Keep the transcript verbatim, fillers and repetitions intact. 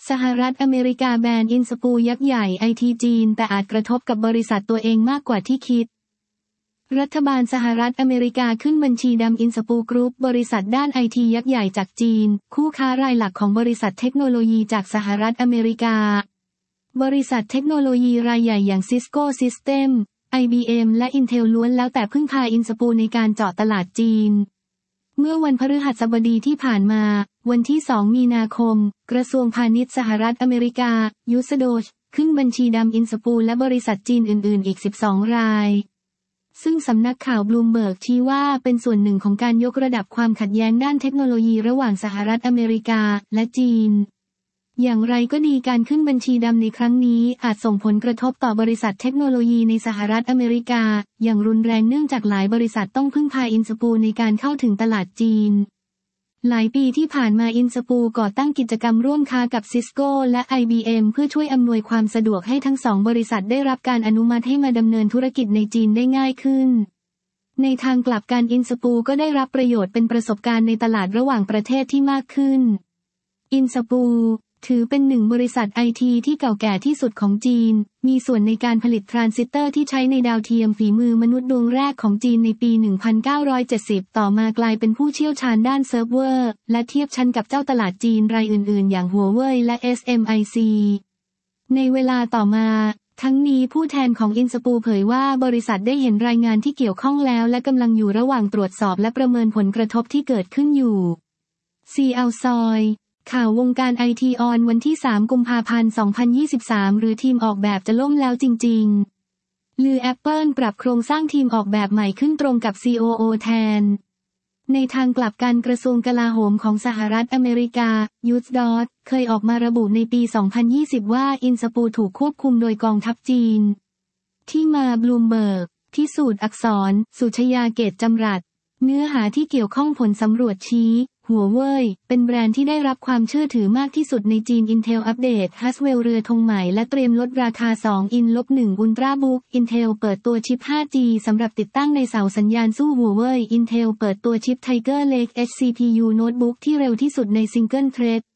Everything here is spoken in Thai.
สหรัฐอเมริกาแบนอินสปูยักษ์ใหญ่ไอทีจีนแต่อาจกระทบกับบริษัทตัวเองมากกว่าที่คิดรัฐบาลสหรัฐอเมริกาขึ้นบัญชีดำอินสปูกรุ๊ปบริษัทด้านไอทียักษ์ใหญ่จากจีนคู่ค้ารายหลักของบริษัทเทคโนโลยีจากสหรัฐอเมริกาบริษัทเทคโนโลยีรายใหญ่อย่าง Cisco System ไอ บี เอ็ม และ Intel ล้วนแล้วแต่พึ่งพาอินสปูในการเจาะตลาดจีนเมื่อวันพฤหัสบดีที่ผ่านมาวันที่สองมีนาคมกระทรวงพาณิชย์สหรัฐอเมริกายูสโดชขึ้นบัญชีดำอินสปูและบริษัทจีนอื่นๆอีกสิบสองรายซึ่งสำนักข่าวบลูมเบิร์กชี้ว่าเป็นส่วนหนึ่งของการยกระดับความขัดแย้งด้านเทคโนโลยีระหว่างสหรัฐอเมริกาและจีนอย่างไรก็ดีการขึ้นบัญชีดำในครั้งนี้อาจส่งผลกระทบต่อบริษัทเทคโนโลยีในสหรัฐอเมริกาอย่างรุนแรงเนื่องจากหลายบริษัทต้องพึ่งพาอินสปูในการเข้าถึงตลาดจีนหลายปีที่ผ่านมาอินสปูก่อตั้งกิจกรรมร่วมค้ากับ Cisco และ ไอ บี เอ็ม เพื่อช่วยอำนวยความสะดวกให้ทั้งสองบริษัทได้รับการอนุมัติให้มาดำเนินธุรกิจในจีนได้ง่ายขึ้นในทางกลับกันอินสปูก็ได้รับประโยชน์เป็นประสบการณ์ในตลาดระหว่างประเทศที่มากขึ้นอินสปูถือเป็นหนึ่งบริษัทไอทีที่เก่าแก่ที่สุดของจีนมีส่วนในการผลิตทรานซิสเตอร์ที่ใช้ในดาวเทียมฝีมือมนุษย์ดวงแรกของจีนในปี หนึ่งพันเก้าร้อยเจ็ดสิบ ต่อมากลายเป็นผู้เชี่ยวชาญด้านเซิร์ฟเวอร์และเทียบชั้นกับเจ้าตลาดจีนรายอื่นๆอย่างหัวเว่ยและ เอส เอ็ม ไอ ซี ในเวลาต่อมาทั้งนี้ผู้แทนของอินสปูเผยว่าบริษัทได้เห็นรายงานที่เกี่ยวข้องแล้วและกำลังอยู่ระหว่างตรวจสอบและประเมินผลกระทบที่เกิดขึ้นอยู่ ซี แอล ซอยข่าววงการไอทีออนวันที่สามกุมภาพันธ์สองพันยี่สิบสามหรือทีมออกแบบจะล่มแล้วจริงๆลือ Apple ปรับโครงสร้างทีมออกแบบใหม่ขึ้นตรงกับ ซี โอ โอ แทนในทางกลับกันกระทรวงกลาโหมของสหรัฐอเมริกา ยู เอส ดอท เคยออกมาระบุในปี สองพันยี่สิบ ว่าอินสปูถูกควบคุมโดยกองทัพจีนที่มาบลูมเบิร์กพิสูจน์อักษรสุชยาเกตจำรัดเนื้อหาที่เกี่ยวข้องผลสำรวจชี้หัวเว่ยเป็นแบรนด์ที่ได้รับความเชื่อถือมากที่สุดในจีน Intel อัปเดต Haswell เรือธงใหม่และเตรียมลดราคา สองอิน หนึ่ง Ultrabook Intel เปิดตัวชิป ห้าจี สำหรับติดตั้งในเสาสัญญาณสู้หัวเว่ย Intel เปิดตัวชิป Tiger Lake เอช ซี พี ยู โน้ตบุ๊กที่เร็วที่สุดใน Single Thread